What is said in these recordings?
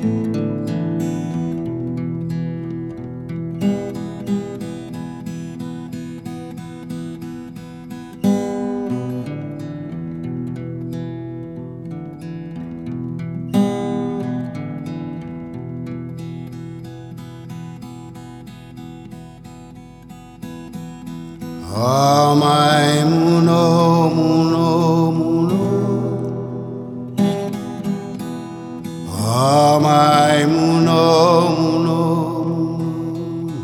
Amai muno, muno, muno. Amai muno, muno, muno.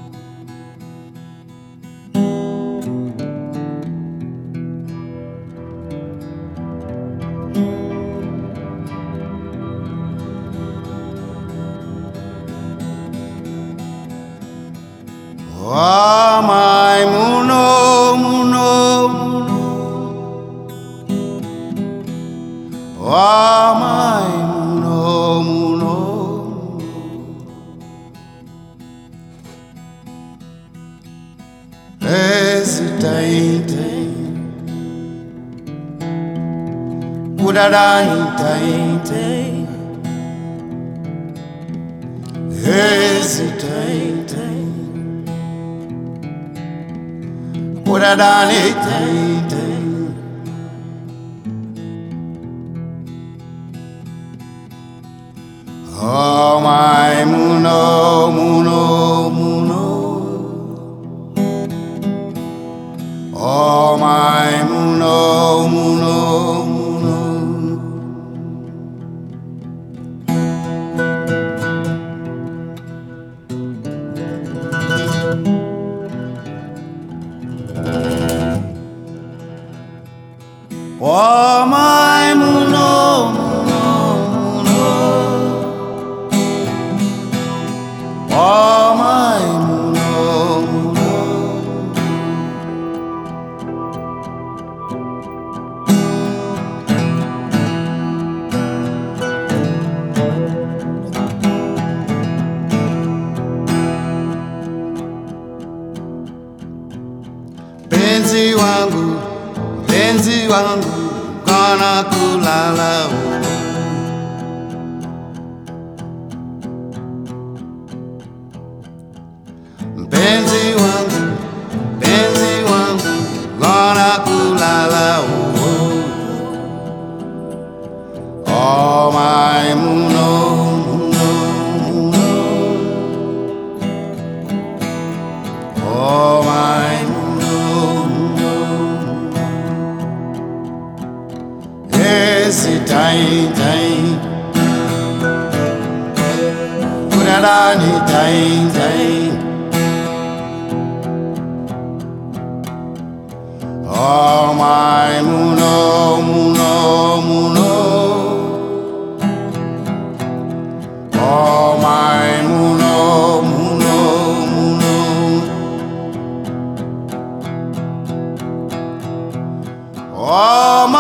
Amai muno, muno, muno. Amai muno, muno. Hesitating, udadating, hesitating, udadating. Oh my muno, muno, muno. Oh my muno, muno, muno. Oh my muno, muno, muno. Oh my muno, muno. Penzi wangu, penzi wangu, gonna kulala. Penzi wangu, gonna kulala. Oh my muno, muno, muno. Oh my muno, muno. Hesitating, udadating. Oh my muno, muno, muno. Oh my muno, muno, muno. Oh